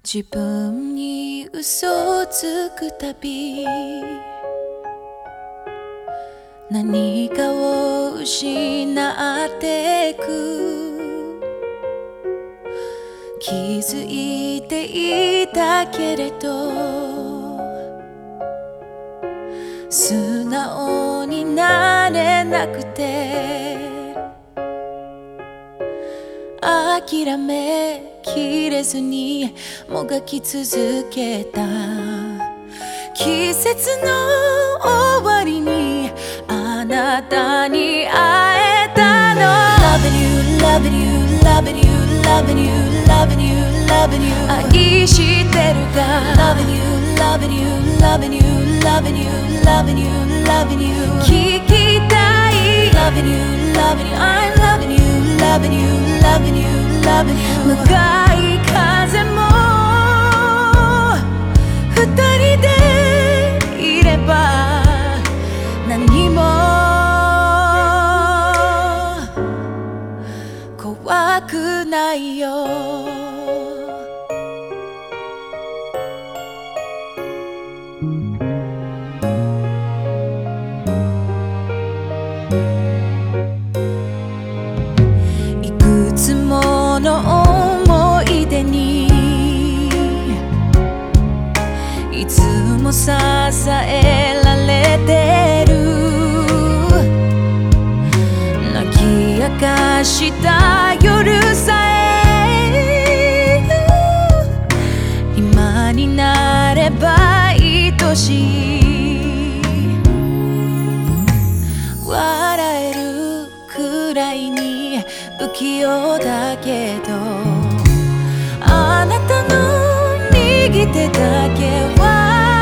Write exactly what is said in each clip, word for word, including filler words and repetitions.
自分に嘘をつくたび何かを失ってく気づいていたけれど素直になれなくて諦めきれずにもがき続けた季節の終わりにあなたに会えたの Loving you, loving you, loving you, loving you, loving you, loving you 愛してるが Loving you, loving you, loving you, loving you, loving you, loving you 聞きたい Loving you, loving you, I'm loving you, loving you, loving you, loving you 向かい風も二人でいれば何も怖くないよいくつもの思い出にいつも支えられてる泣き明かした夜さえ今になれば愛しい笑えるくらいに不器用だけどあなたの右手だけは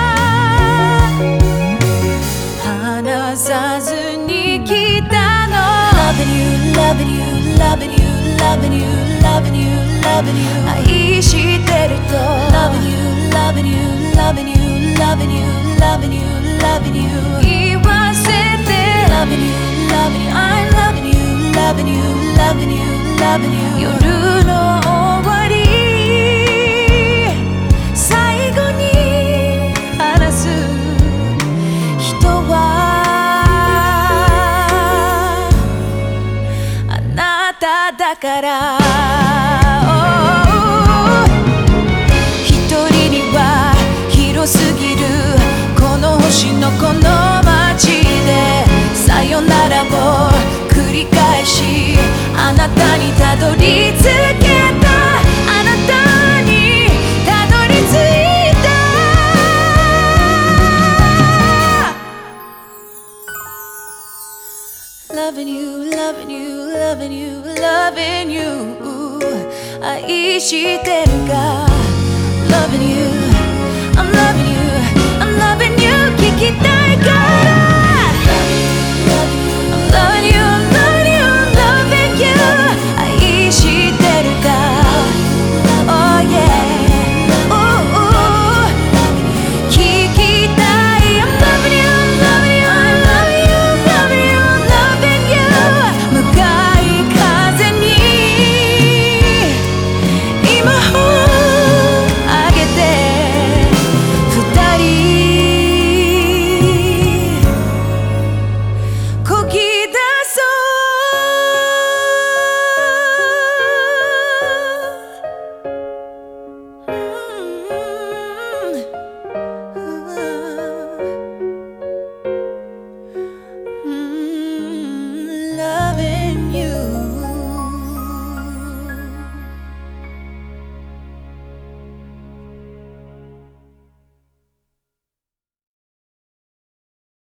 離さずに来たの Loving you, loving you, loving you, loving you, loving you, loving you 愛してると Loving you, loving you, loving you, loving you, loving you, loving you 言わせて Loving you, loving you, I'm loving you, loving you, loving you, loving you 夜の終わり最後に話す人はあなただから一人には広すぎるこの星のこの街でさよならを繰り返しあなたにたどり着けたあなたにたどり着いた Loving you, loving you, loving you, loving you 愛してるが Loving you